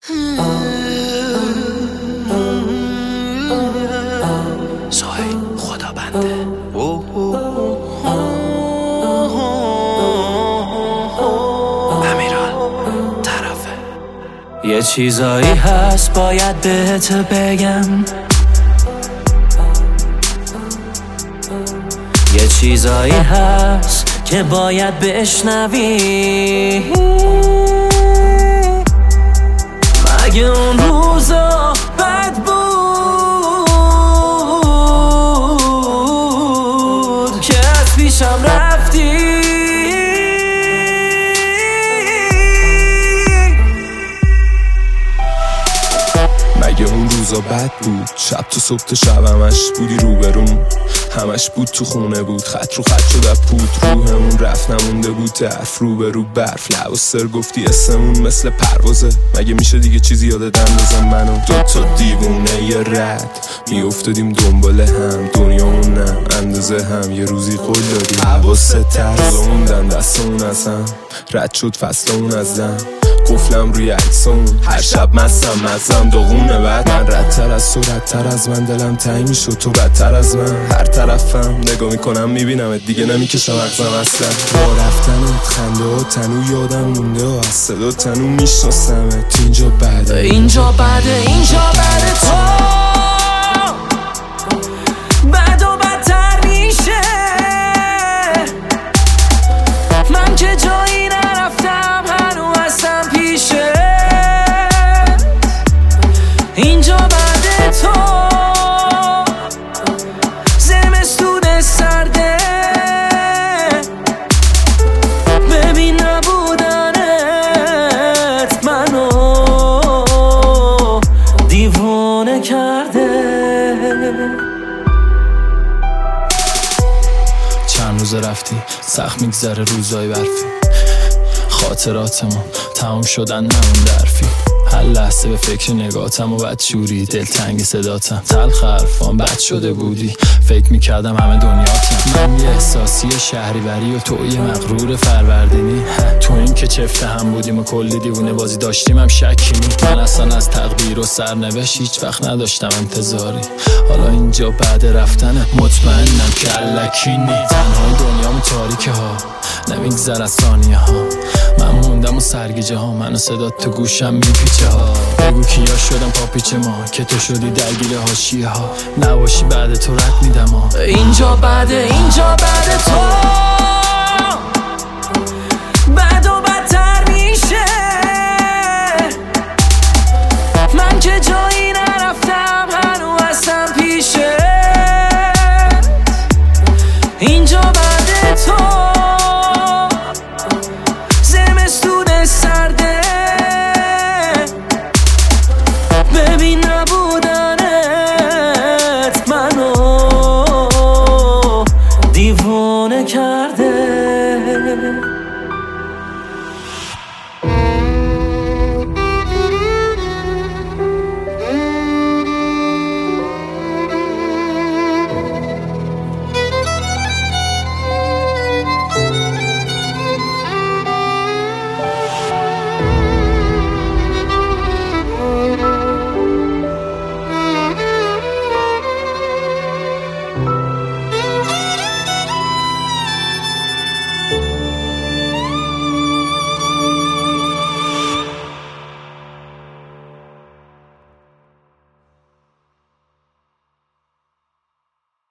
سوهیل خدا بنده امیران طرفه. یه چیزایی هست باید بهت بگم، یه چیزایی هست که باید بشنوی. مگه اون روزا بد بود که از پیشم رفتی؟ مگه اون روزا بد بود؟ شب تو صبح تا شب همش بودی روبروم، همش بود تو خونه بود، خط رو خط شد پود، روحمون رفت نمونده بود طرف رو به رو برف، لب و سر گفتی اسمون مثل پروازه. مگه میشه دیگه چیزی یادت اندازم منو دوتا دیوونه یه رد میافتادیم دنبال هم، دنیامون نه اندازه هم، یه روزی قول دادیم حواست تر موندن دستمون از هم، رد شد فصلمون از دم، قفلم روی عکسمون، هر شب مزم داغونه. بعد من ردتر از تو ردتر از من، دلم تنگ میشد تو بدتر از من، هر طرفم نگاه میکنم میبینم دیگه نمیکشم مغزم اصلا. با رفتنت خنده ها تنو یادم مونده و از صدا تنو میشناسمت. اینجا بعده اینجا بعده اینجا بعده تو بد و بدتر میشه. من که جایی نرفتم هنو هستم پیشه. اینجا بعده تو زمستون سرده، ببین نبودنت منو دیوانه کرده. چند روز رفتی سخت میگذره روزای برفی، خاطراتمون تموم شدن نمون درفی، هر لحظه به فکر نگاتم و بدشوری، دلتنگ صداتم، تلخ حرفام بد شده بودی، فکر میکردم همه دنیاتم. من یه احساسی شهریوری و تو یه مغرور فروردینی، تو این که چفته هم بودیم و کلی دیوونه بازی داشتیم هم شکی نی. من اصلا از تقدیر و سرنوشت هیچ وقت نداشتم انتظاری، حالا اینجا بعد رفتنت مطمئنم که الکی نی. تنهای دنیامو تاریکه ها نمیگذر از ثانیه ها، من موندم و سرگیجه ها، من و صدات تو گوشم میپیچه ها. بگو کیا شدم پاپیچه ما که تو شدی درگیر حاشیه ها، نباشی بعد تو رد میدم ها. اینجا بعده اینجا بعده تو بد و بدتر